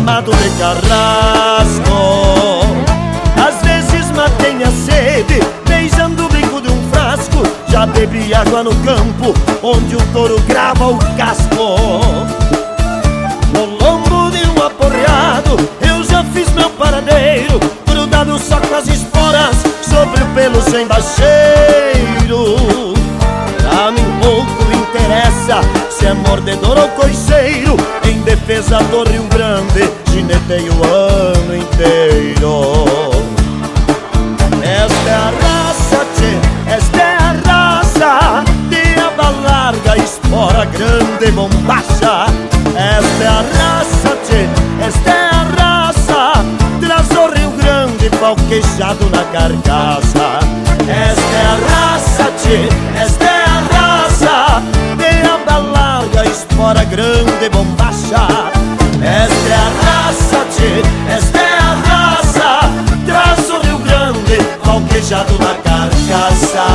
chamado de carrasco. Às vezes matei minha sede beijando o bico de um frasco. Já bebi água no campo onde o touro grava o casco. No lombo de um aporreado eu já fiz meu paradeiro, grudado só com as esporas sobre o pelo sem bacheiro. Pra mim pouco interessa se é mordedor ou coiceiro, em defesa do Rio Grande ginetei o ano inteiro. Esta é a raça, tchê, esta é a raça de aba larga, espora grande, bombacha. Esta é a raça, tchê, esta é a raça, traz o Rio Grande falquejado na carcaça. Esta é a raça, tchê, esta é a raça de aba larga, espora grande, bombacha. Esta é a raça, tchê, esta é a raça, traz o Rio Grande falquejado na carcaça.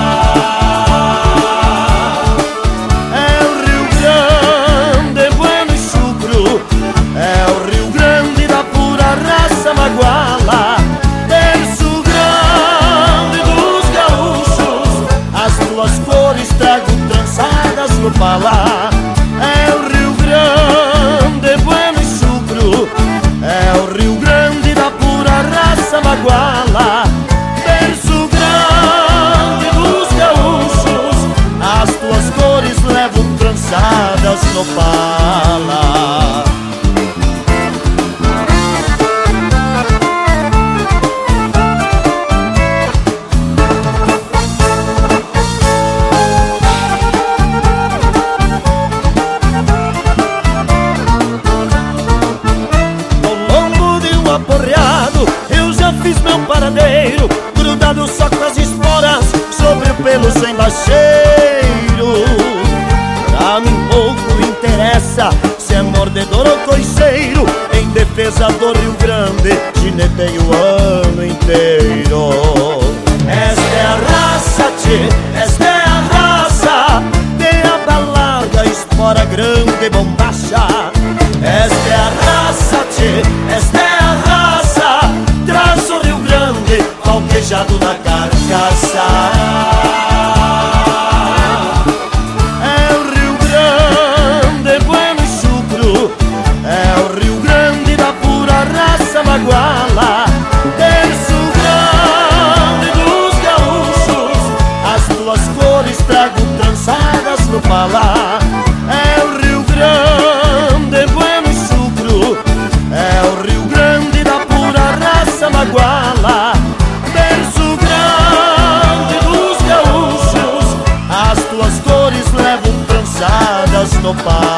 É o Rio Grande, bueno e chucro, é o Rio Grande da pura raça maguala. Terço grande dos gaúchos, as tuas cores trago trançadas no palá. É o Rio Grande, bueno e chucro, é o Rio Grande da pura raça maguala. Terço grande dos gaúchos, as tuas cores levam trançadas no pala. Aporreado eu já fiz meu paradeiro, grudado só com as esporas sobre o pelo sem bacheiro. Pra mim pouco interessa se é mordedor ou coiceiro, em defesa do Rio Grande ginetei o ano inteiro. Esta é a raça, tchê, esta é a raça de aba larga, espora grande, bombacha. Esta é a raça, tchê, esta é a raça, traz o Rio Grande falquejado na carcaça. É o Rio Grande, bueno e chucro, é o Rio Grande da pura raça maguala. Terço grande dos gaúchos, as tuas cores trago trançadas no palá. É o Rio Grande, bueno e chucro, é o Rio Grande da pura raça maguala. Terço grande dos gaúchos, as tuas cores levam trançadas no pala.